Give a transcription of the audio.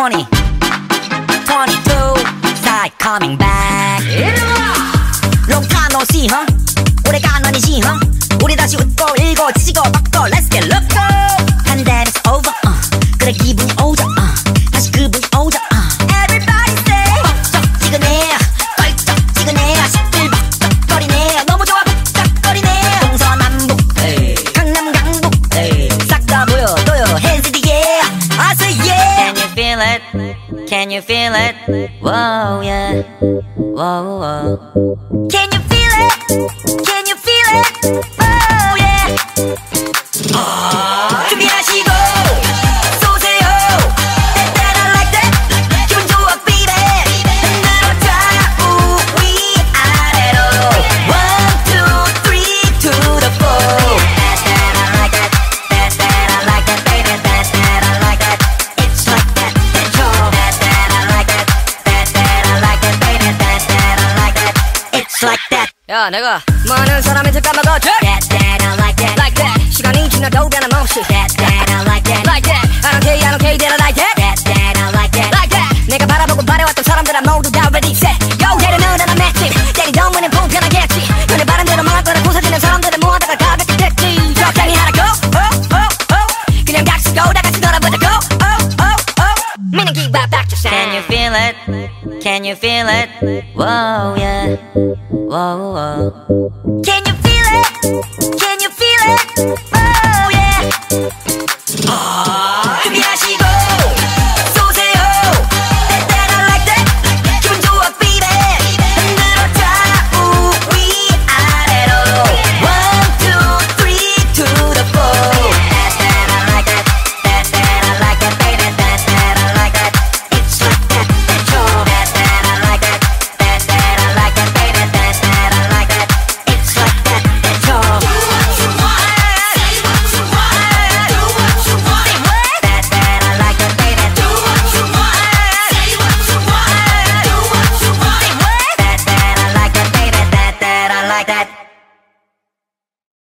20, 22, start coming back. Long time no see, huh? 오래간 아니지, huh? 우리 다시 웃고 일고 지지고 뻗고 let's get loco. Pandemic's over, 그래 기분이 오죠, 다시 그분이 오죠, Everybody say 벅적지근해, 껄쩍지근해, 시끌벅적거리네, 너무 좋아 벅적거리네. 동서남북, 강남 강북, 싹 다 보여줘요, hands in the air, I say yeah. Can you feel it? Can you feel it? Whoa yeah, whoa whoa. Can you feel it? Can you feel it? Oh yeah. 준비하시고 쏘세요. That I like that. 기분 좋아 baby. 흔들어줘 위아래로. 1, 2, 3 to the 4. That I like that. That I like that baby. That I like that. It's like that. That's all. That I like that. That I like that baby. That I like that. It's like that. 야 내가 많은 사람한테 까먹어줘 That I like that. Like that 시간이 지나도 변함없이 That I like that. Like that I don't care I don't care that I like that That I like that. Like that 내가 바라보고 바래왔던 사람들은 모두 다 ready set Yo 때리는 나는 맷집 때리던 문은 불편하겠지 눈에 바른 대로 망할 거라 부서지는 사람들은 모아다가 가볍게 됐지 적당히 하라고 그냥 닥치고 다 같이 놀아보자고 meaning give back to sound. Can you feel it? Can you feel it? Whoa yeah, whoa whoa. Can you feel it? Can you feel it? Oh yeah. 준비하시고 쏘세요. That I like that. 기분 좋아 baby. 흔들어줘 위아래로. 1, 2, 3 to the 4. That I like that. That I like that baby. That I like that. It's like that. That's all. That I like that. That I like that baby. That I like that. It's like that. That's all. Do what you want. Say what you want. Do what you want. Say what? That I like that baby. Do what you want. Say what you want. Do what you want. Say what? That I like that baby. That I like that.